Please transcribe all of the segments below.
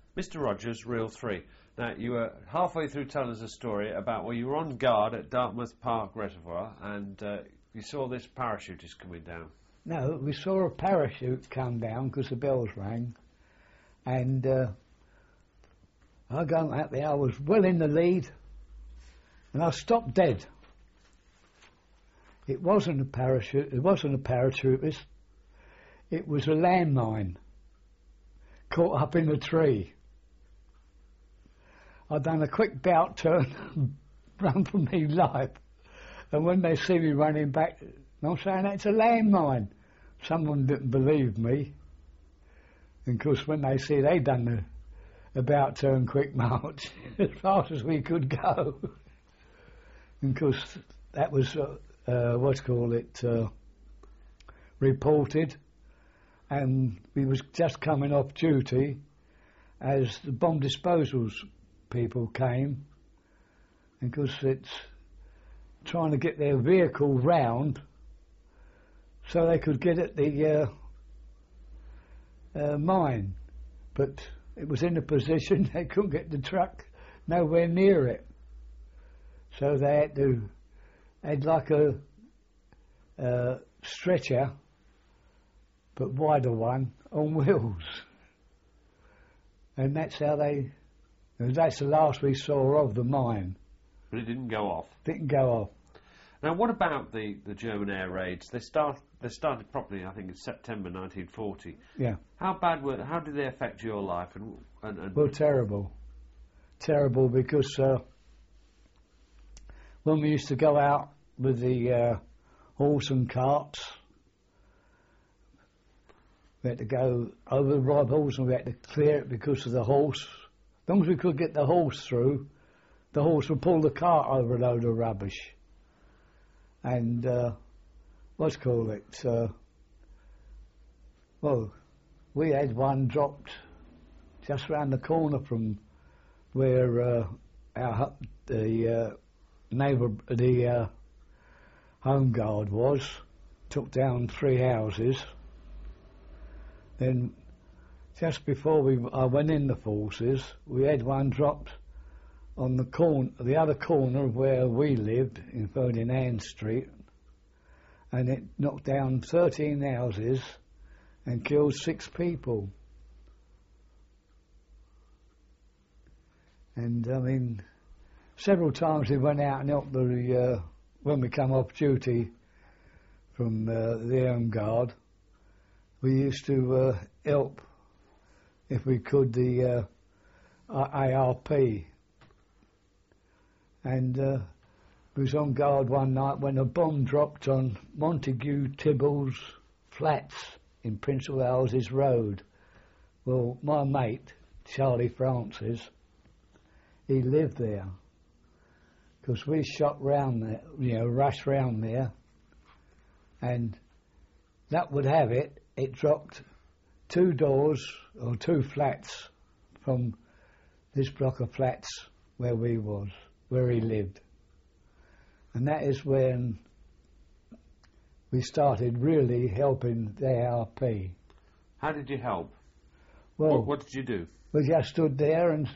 Mr. Rogers, Reel 3. Now, you were halfway through telling us a story about where you were on guard at Dartmouth Park Reservoir and you saw this parachutist coming down. No, we saw a parachute come down because the bells rang, and I got out there. I was well in the lead, and I stopped dead. It wasn't a parachute. It wasn't a parachutist. It was a landmine caught up in a tree. I'd done a quick bout turn, run for me life, and when they see me running back, I'm saying it's a landmine. Someone didn't believe me, and of course when they see they'd done the about turn quick march as fast as we could go, and of course that was reported, and we was just coming off duty as the bomb disposals people came, and because it's trying to get their vehicle round so they could get at the mine, but it was in a position they couldn't get the truck nowhere near it, so they had like a stretcher, but wider one on wheels, and that's the last we saw of the mine. But it didn't go off. Didn't go off. Now, what about the German air raids? They started properly, I think, in September 1940. Yeah. How did they affect your life? Well, terrible. Terrible, because when we used to go out with the horse and carts, we had to go over the rivals and we had to clear it because of the horse. As long as we could get the horse through, the horse would pull the cart over a load of rubbish. And, we had one dropped just round the corner from where the home guard was, took down 3 houses. Then, just before I went in the forces, we had one dropped on the other corner of where we lived, in Ferdinand Street, and it knocked down 13 houses and killed 6 people. And I mean, several times we went out and helped when we come off duty from the Home Guard, we used to help, if we could, the ARP. And we was on guard one night when a bomb dropped on Montague Tibble's flats in Prince of Wales's Road. Well, my mate, Charlie Francis, he lived there, because we shot round there, rushed round there, and that would have it, it dropped 2 doors or 2 flats from this block of flats where he lived. And that is when we started really helping the ARP. How did you help? Well, what did you do? We just stood there and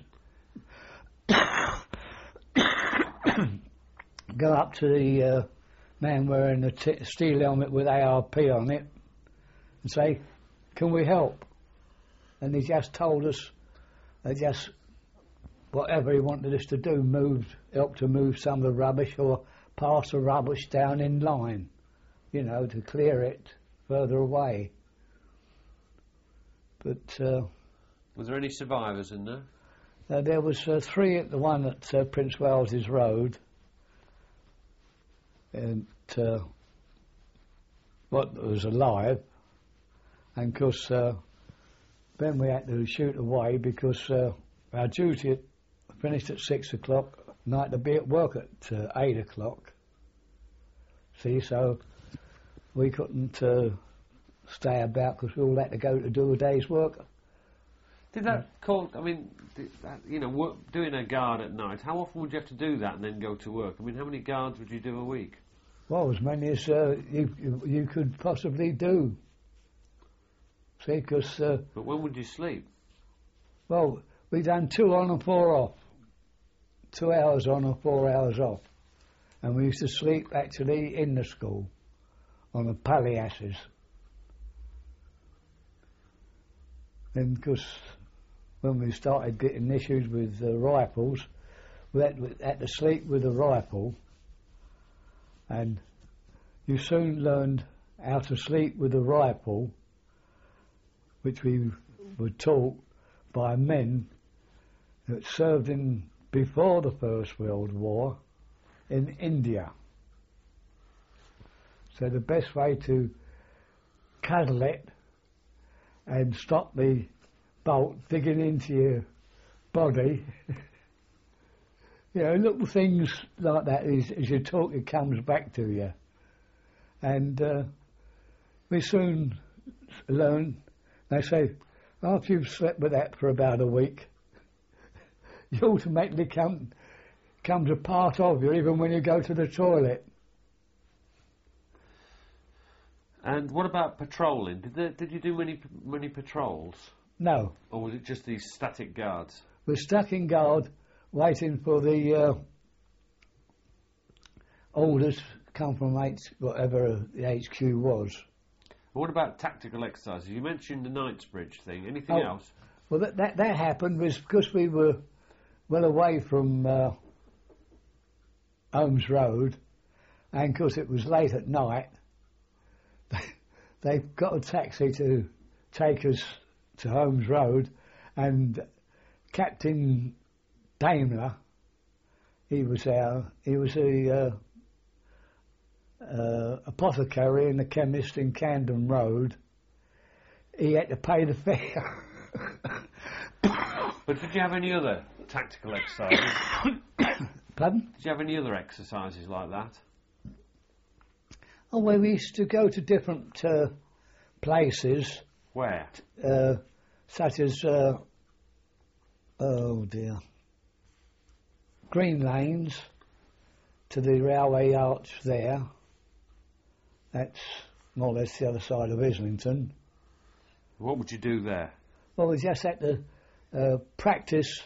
go up to the man wearing the steel helmet with ARP on it and say, "Can we help?" And he just told us, whatever he wanted us to do, help to move some of the rubbish or pass the rubbish down in line, to clear it further away. But was there any survivors in there? There was 3 at the one at Prince Wales's Road, and was alive, and of course then we had to shoot away because our duty finished at 6 o'clock, and I had to be at work at 8 o'clock. See, so we couldn't stay about because we all had to go to do a day's work. Did that doing a guard at night, how often would you have to do that and then go to work? I mean, how many guards would you do a week? Well, as many as you could possibly do. See, because... but when would you sleep? Well, we done 2 on and 4 off. 2 hours on and 4 hours off. And we used to sleep actually in the school on the palliasses. Then, because when we started getting issues with rifles, we had to sleep with a rifle, and you soon learned how to sleep with a rifle, which we were taught by men that served in before the First World War in India. So the best way to cuddle it and stop the bolt digging into your body, you know, little things like that, as you talk, it comes back to you. And we soon learn, they say, after you've slept with that for about a week, you automatically comes a part of you, even when you go to the toilet. And what about patrolling? Did you do many patrols? No. Or was it just these static guards? We're stuck in guard, waiting for the orders come from whatever the HQ was. What about tactical exercises? You mentioned the Knightsbridge thing. Anything else? Well, that happened was because we were well away from Holmes Road, and because it was late at night, they got a taxi to take us to Holmes Road, and Captain Daimler, he was the apothecary and the chemist in Camden Road. He had to pay the fare. But did you have any other tactical exercises? Pardon? Did you have any other exercises like that? Oh, well, we used to go to different places. Where? Such as, oh dear, Green Lanes, to the railway arch there. That's more or less the other side of Islington. What would you do there? Well, we just had to practice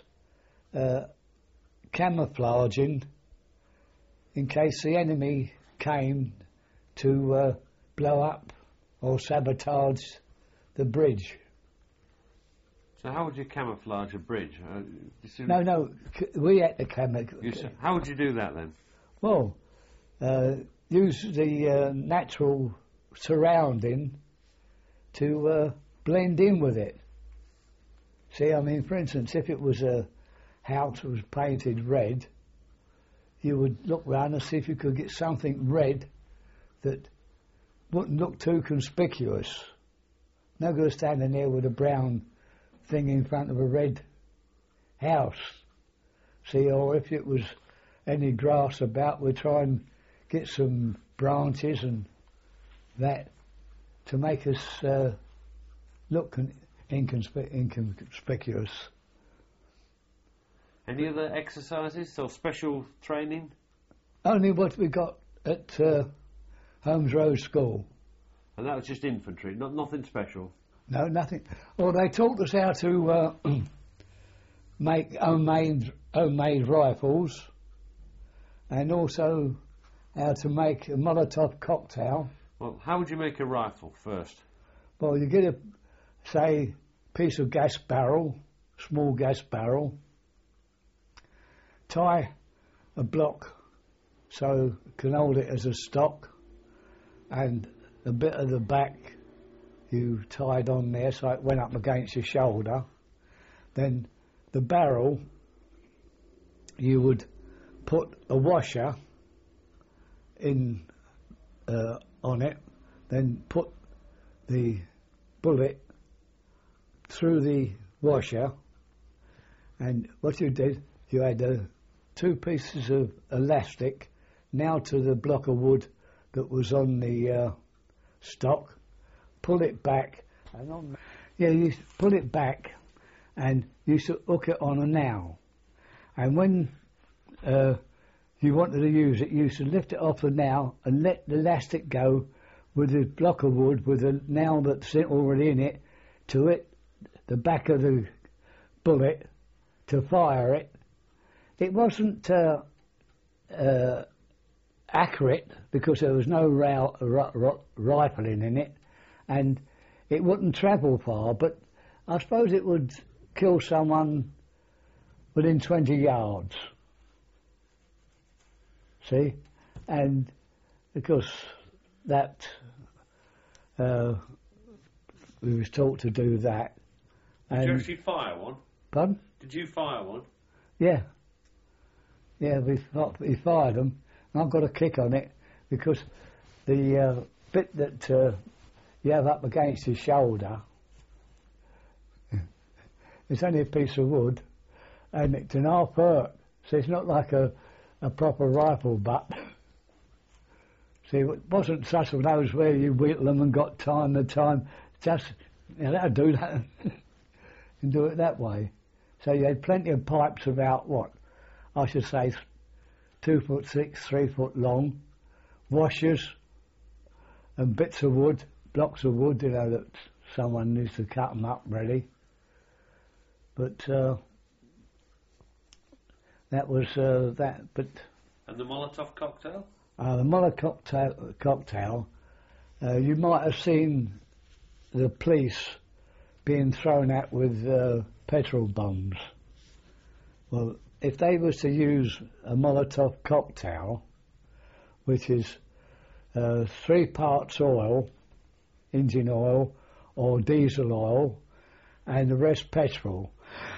camouflaging in case the enemy came to blow up or sabotage the bridge. So how would you camouflage a bridge? No, we had to camouflage. How would you do that then? Well, use the natural surrounding to blend in with it. See, I mean, for instance, if it was a house that was painted red, you would look round and see if you could get something red that wouldn't look too conspicuous. No good standing there with a brown thing in front of a red house. See, or if it was any grass about, we'd try and get some branches and that to make us look inconspicuous. Any other exercises or special training? Only what we got at Holmes Road School. And that was just infantry, nothing special? No, nothing. Well, they taught us how to make homemade rifles, and also how to make a Molotov cocktail. Well, how would you make a rifle first? Well, you get a, say, piece of gas barrel, small gas barrel, tie a block so it can hold it as a stock, and a bit of the back you tied on there so it went up against your shoulder. Then the barrel, you would put a washer in on it, then put the bullet through the washer, and what you did, you had 2 pieces of elastic nailed to the block of wood that was on the stock, pull it back, and you pull it back, and you should hook it on a nail. And when you wanted to use it, you should lift it off the nail and let the elastic go with the block of wood with the nail that's already in it to it, the back of the bullet, to fire it. It wasn't accurate because there was no rifling in it, and it wouldn't travel far, but I suppose it would kill someone within 20 yards. See? And because that we was taught to do that. Did you actually fire one? Pardon? Did you fire one? Yeah. Yeah, we fired them. And I've got a kick on it because the bit that you have up against your shoulder, it's only a piece of wood, and it can half hurt. So it's not like a proper rifle butt. See, it wasn't such of those where you whittle them and got time and time. Just, that'll do that. And do it that way. So you had plenty of pipes about, what, I should say 2'6", 3 foot long, washers and bits of wood, blocks of wood, that someone needs to cut them up ready. But that was that. But and the Molotov cocktail? The Molotov cocktail, you might have seen the police being thrown at with petrol bombs. Well, if they was to use a Molotov cocktail, which is 3 parts oil, engine oil or diesel oil, and the rest petrol,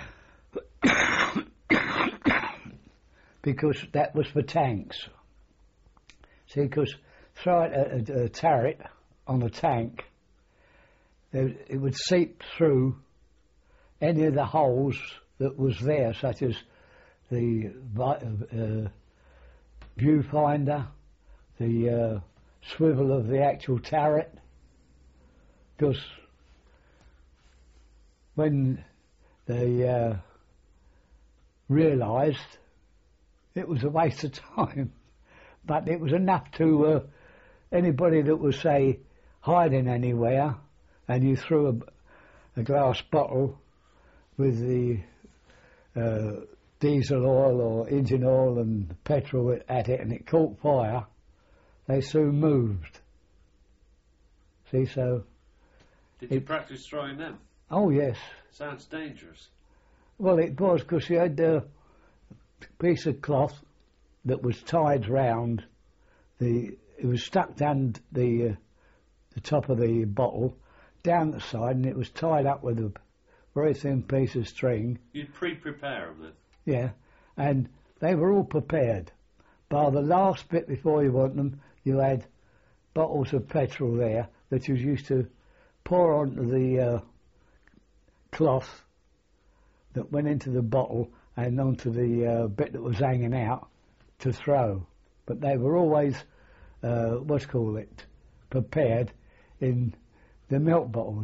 because that was for tanks. See, because throw a turret on a tank, it would seep through any of the holes that was there, such as the viewfinder, the swivel of the actual turret, because when they realised it was a waste of time, but it was enough to anybody that was, say, hiding anywhere, and you threw a glass bottle with the diesel oil or engine oil and petrol at it, and it caught fire, they soon moved. See, so... Did you practice throwing them? Oh, yes. Sounds dangerous. Well, it was, because you had a piece of cloth that was tied round it was stuck down the top of the bottle, down the side, and it was tied up with a very thin piece of string. You'd pre-prepare them then? Yeah, and they were all prepared. By the last bit before you want them, you had bottles of petrol there that you used to pour onto the cloth that went into the bottle and onto the bit that was hanging out to throw. But they were always, prepared in the milk bottles,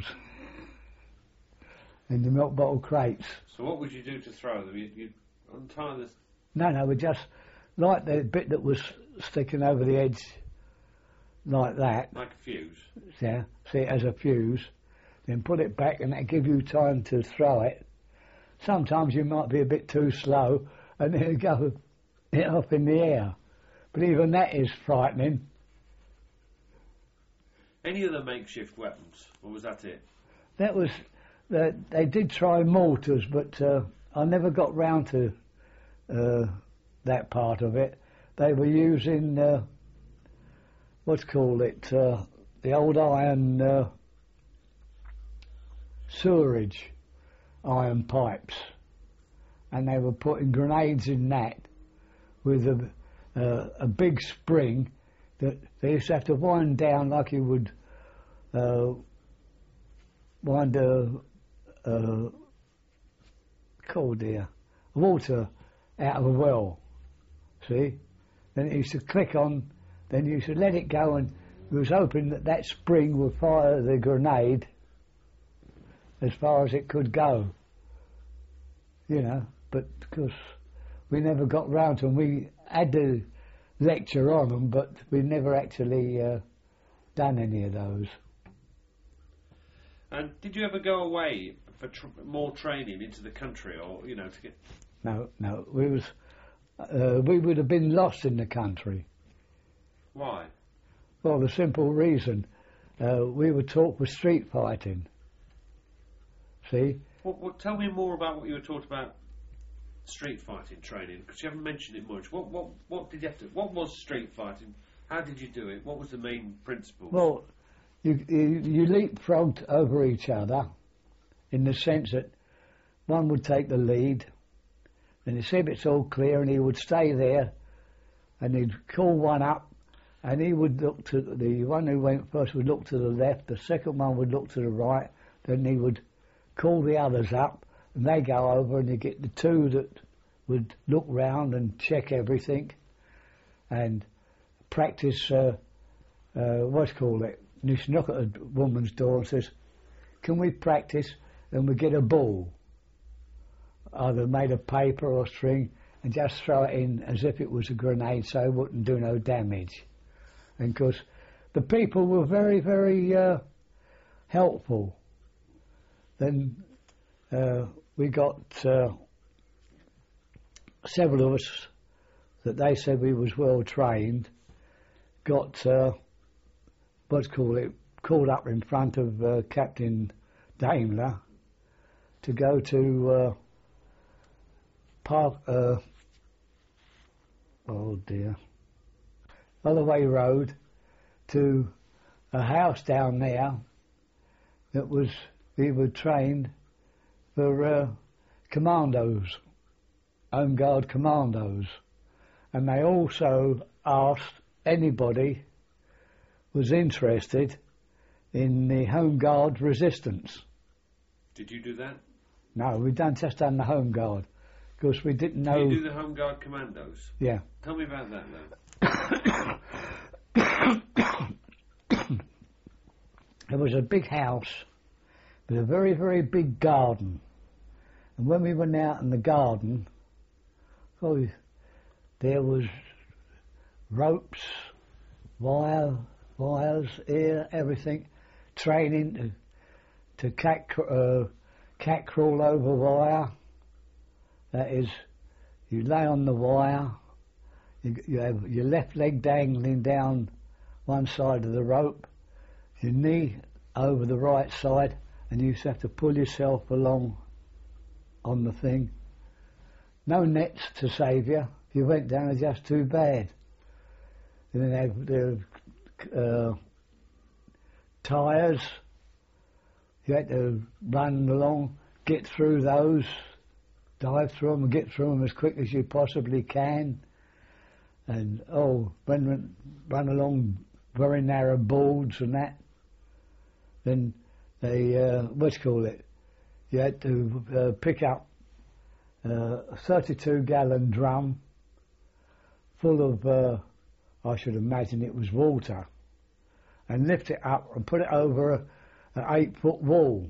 in the milk bottle crates. So what would you do to throw them? You'd untie this? No, we just, like the bit that was sticking over the edge, like that. Like a fuse? Yeah, see it as a fuse, then put it back, and that give you time to throw it. Sometimes you might be a bit too slow, and then it go off in the air. But even that is frightening. Any other makeshift weapons, or was that it? That was, they did try mortars, but I never got round to that part of it. They were using, the old iron sewerage, iron pipes, and they were putting grenades in that with a big spring that they used to have to wind down like you would wind water out of a well. See? Then it used to click on, then you used to let it go, and we was hoping that that spring would fire the grenade as far as it could go. But because we never got round to them, we had to lecture on them, but we never actually done any of those. And did you ever go away more training into the country, or to get? No, we would have been lost in the country. Why? Well, the simple reason we were taught for street fighting. See? Well, tell me more about what you were taught about street fighting training, because you haven't mentioned it much. What did you have to? What was street fighting? How did you do it? What was the main principle? Well, you leapfrogged over each other, in the sense that one would take the lead, and he'd see if it's all clear, and he would stay there, and he'd call one up, and he would look to the one who went first would look to the left, the second one would look to the right, then he would call the others up, and they go over, and you get the two that would look round and check everything, and practice. What's called it? And you knock at a woman's door and says, "Can we practice?" And we get a ball, either made of paper or string, and just throw it in as if it was a grenade, so it wouldn't do no damage. And of course, the people were very, very helpful. Then we got several of us that they said we was well trained, got called up in front of Captain Daimler to go to Holloway Road, to a house down there that we were trained for commandos, Home Guard commandos, and they also asked anybody was interested in the Home Guard resistance. Did you do that? No, we just done the Home Guard, because we didn't know. Did you do the Home Guard commandos? Yeah. Tell me about that, then. There was a big house with a very, very big garden. And when we went out in the garden, there was ropes, wires here, everything, training to cat crawl over wire. That is, you lay on the wire, you have your left leg dangling down one side of the rope, your knee over the right side, and you just have to pull yourself along on the thing. No nets to save you. If you went down, it's just too bad. And then they have tyres. You had to run along, get through those, dive through them and get through them as quick as you possibly can. And, run along very narrow boards and that. Then they, you had to pick up a 32-gallon drum full of, I should imagine it was water, and lift it up and put it over an 8-foot wall.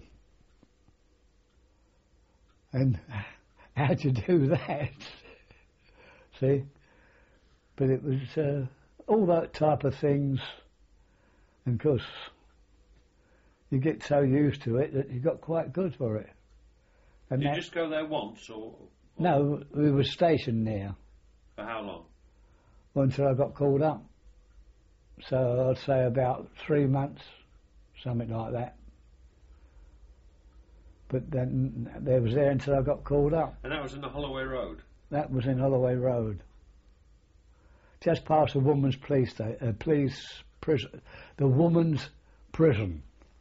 And how'd you do that? See? But it was all that type of things, and of course you get so used to it that you got quite good for it. And did you just go there once, or? No, we were stationed there. For how long? Well, until I got called up. So I'd say about 3 months, something like that. But then they was there until I got called up. And that was in the Holloway Road? That was in Holloway Road. Just past the woman's police prison. The woman's prison.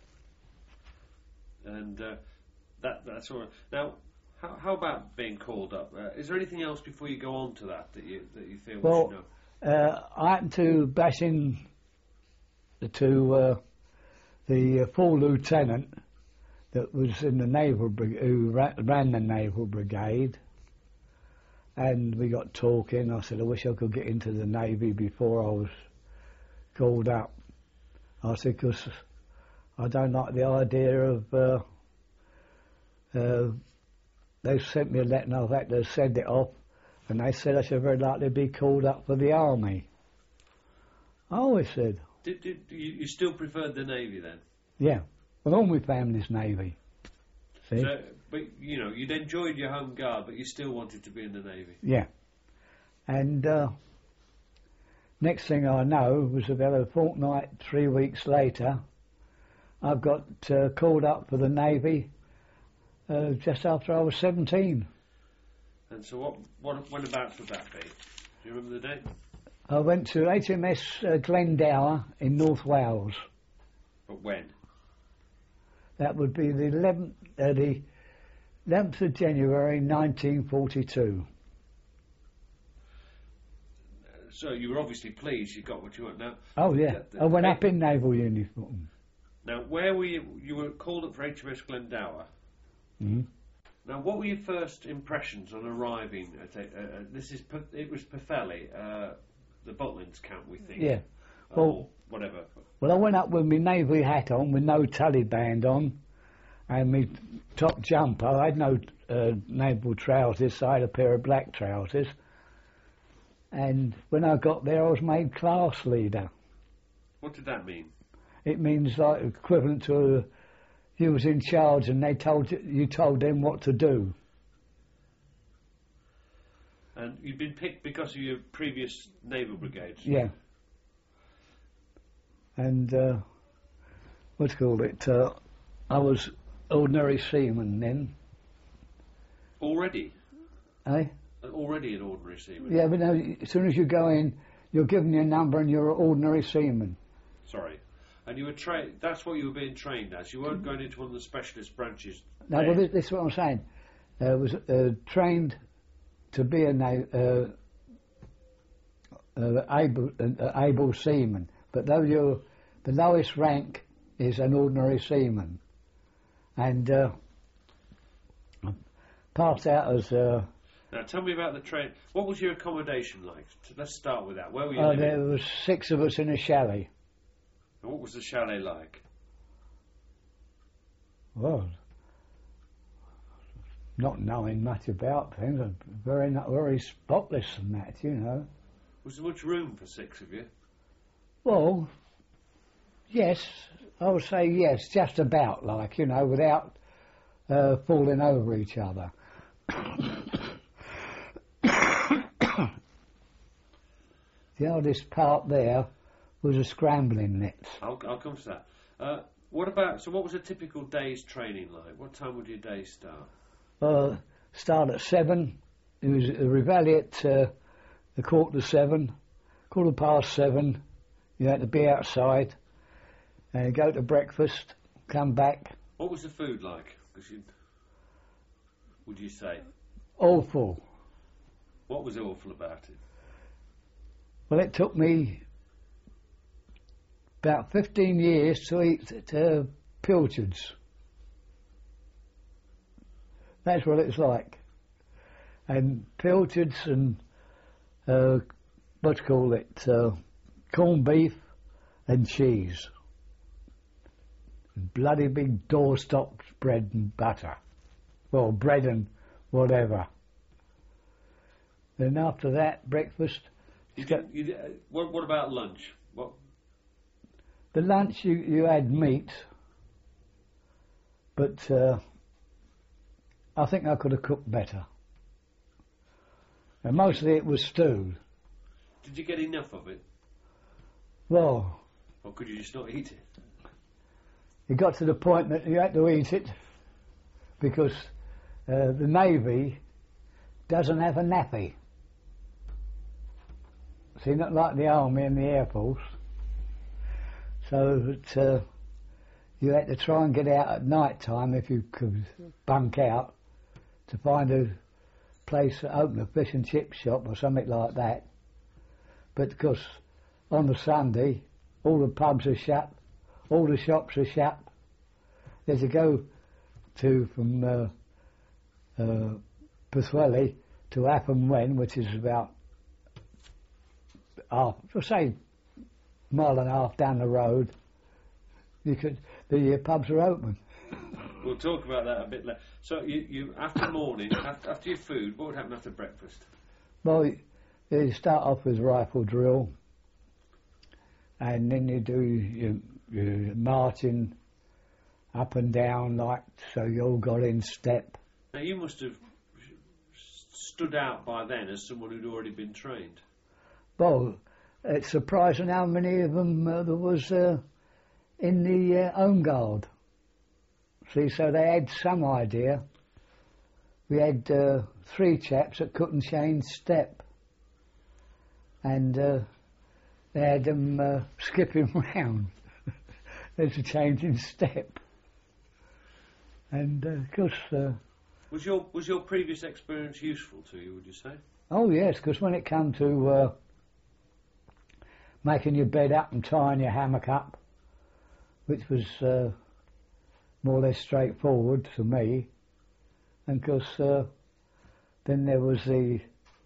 And that's all right. Now, how about being called up? Is there anything else before you go on to that you feel we should know? I happened to bash in to the full lieutenant that was in the naval who ran the naval brigade, and we got talking. I said, I wish I could get into the Navy before I was called up. I said, because I don't like the idea of they sent me a letter and I've had to send it off, and they said I should very likely be called up for the army. I always said. Did you still preferred the Navy then? Yeah. Well, all my family's Navy. See? So, but you know, you'd enjoyed your home guard, but you still wanted to be in the Navy. Yeah. And next thing I know was about a fortnight, 3 weeks later, I got called up for the Navy just after I was 17. And so when about would that be? Do you remember the date? I went to HMS Glendower in North Wales. But when? That would be the 11th of January 1942. So you were obviously pleased you got what you want. Now, Oh yeah, I went up in naval uniform. Now, where were you? You were called up for HMS Glendower. Mm-hmm. Now, what were your first impressions on arriving at it was Pwllheli, the Butlins camp, we think. Yeah. Or whatever. Well, I went up with my navy hat on, with no tully band on, and my top jumper. I had no naval trousers, so I had a pair of black trousers. And when I got there, I was made class leader. What did that mean? It means like equivalent to you was in charge, and you told them what to do. And you'd been picked because of your previous naval brigades. Yeah. And what's called it? I was ordinary seaman then. Already? Eh? Already an ordinary seaman? Yeah, but no, as soon as you go in, you're given your number and you're an ordinary seaman. Sorry. And you were trained, that's what you were being trained as. You weren't going into one of the specialist branches. No, well, this is what I'm saying. I was trained to be an able seaman. But though the lowest rank is an ordinary seaman. And passed out as... Now, tell me about the train. What was your accommodation like? Let's start with that. Where were you living? There was 6 of us in a chalet. And what was the chalet like? Well, not knowing much about things, very spotless and that, you know. Was there much room for 6 of you? Well, yes, I would say yes, just about, like, you know, without falling over each other. The hardest part there was a scrambling net. I'll come to that. What was a typical day's training like? What time would your day start? Start at 7. It was a reveille at a 7:15, 7:15. You had to be outside, go to breakfast, come back. What was the food like? Would you say? Awful. What was awful about it? Well, it took me about 15 years to eat pilchards. That's what it's like. And pilchards and, corned beef and cheese. And bloody big doorstop bread and butter. Well, bread and whatever. Then after that, breakfast. What about lunch? What? The lunch, you had meat, but I think I could have cooked better. And mostly it was stewed. Did you get enough of it? Well... Or could you just not eat it? It got to the point that you had to eat it because the Navy doesn't have a nappy. See, not like the Army and the Air Force. So that you had to try and get out at night time if you could bunk out to find a place to open a fish and chip shop or something like that. But because on the Sunday all the pubs are shut, all the shops are shut. There's a go to from Pwllheli to Appam Wen, which is about say mile and a half down the road. The pubs are open. We'll talk about that a bit later. So you after morning, after your food, what would happen after breakfast? Well, you start off with rifle drill, and then you do your marching, up and down, like, so you all got in step. Now, you must have stood out by then as someone who'd already been trained. Well, it's surprising how many of them there was in the Home Guard. See, so they had some idea. We had 3 chaps that couldn't change step. And they had them skipping round. There's a change in step. And of course... Was your previous experience useful to you, would you say? Oh yes, because when it come to making your bed up and tying your hammock up, which was more or less straightforward to me, and of course then there was the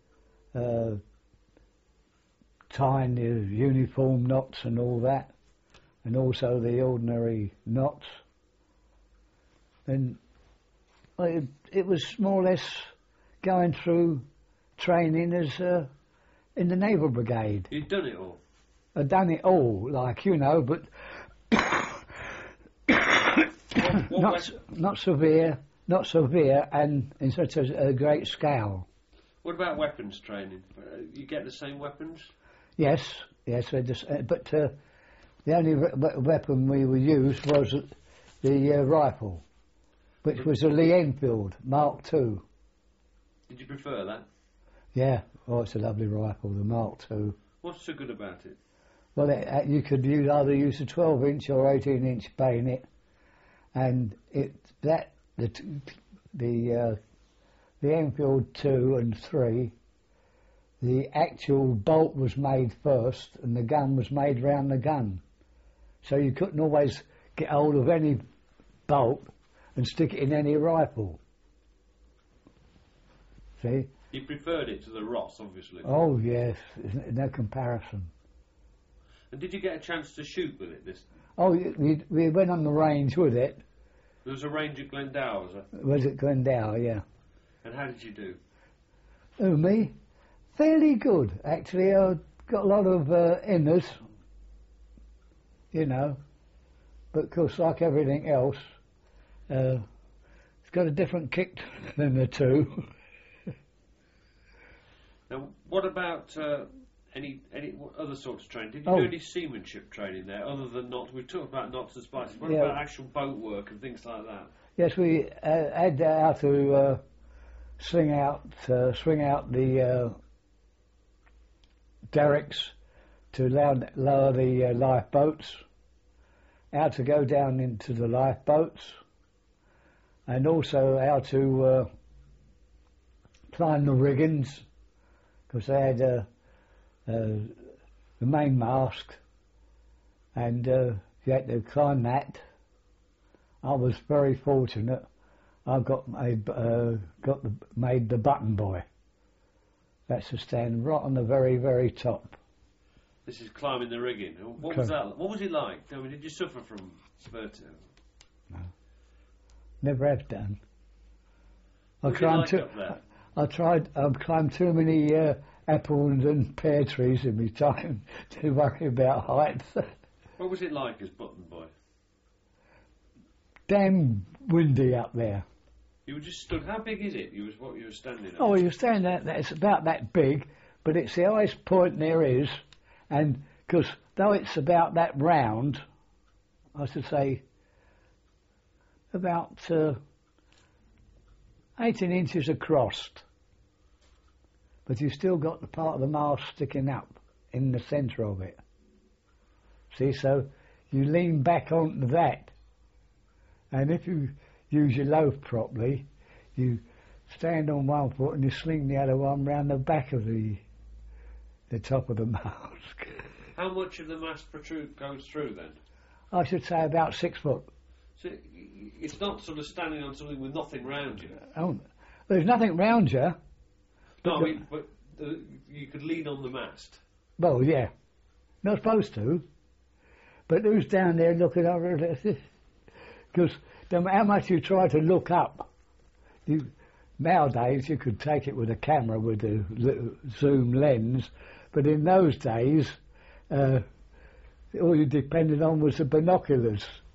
tying the uniform knots and all that, and also the ordinary knots. And it was more or less going through training as in the Naval Brigade. You'd done it all? I'd done it all, like, you know, but not severe, and in such a great scale. What about weapons training? You get the same weapons? Yes, but the only weapon we would use was the rifle, which was a Lee Enfield Mark II. Did you prefer that? Yeah, oh, it's a lovely rifle, the Mark II. What's so good about it? Well, you could either use a 12-inch or 18-inch bayonet, and the Enfield 2 and 3, the actual bolt was made first, and the gun was made round the gun, so you couldn't always get hold of any bolt and stick it in any rifle. See? You preferred it to the Ross, obviously. Oh yes, no comparison. And did you get a chance to shoot with it? Oh, we went on the range with it. There was a range at Glendower, was there? Was it Glendower? Yeah. And how did you do? Oh, me? Fairly good, actually. I got a lot of inners, you know, but of course, like everything else, it's got a different kick than the 2. Now, what about any other sorts of training? Did you do any seamanship training there, other than knots? We've talked about knots and spices. What about actual boat work and things like that? Yes, we had how to swing out the derricks to lower the lifeboats, how to go down into the lifeboats, and also how to climb the riggings, because they had the main mast, and you had to climb that. I was very fortunate. I made the button buoy. That's to stand right on the very, very top. This is climbing the rigging. What was that? What was it like? I mean, did you suffer from vertigo? No, never have done. I've climbed too many apple and pear trees in my time to worry about height. What was it like as button boy? Damn windy up there. You were just stood. How big is it? What you were standing at? Oh, you're standing at that. It's about that big, but it's the highest point there is, and because though it's about that round, I should say about 18 inches across, but you've still got the part of the mast sticking up in the centre of it. See, so you lean back onto that, and if you use your loaf properly, you stand on one foot and you sling the other one round the back of the top of the mast. How much of the mast goes through then? I should say about 6 foot. So it's not sort of standing on something with nothing round you. Oh, there's nothing round you. No, I mean, but you could lean on the mast. Well, yeah, not supposed to. But who's down there looking over at this? Because no matter how much you try to look up, nowadays you could take it with a camera with a zoom lens, but in those days, all you depended on was the binoculars.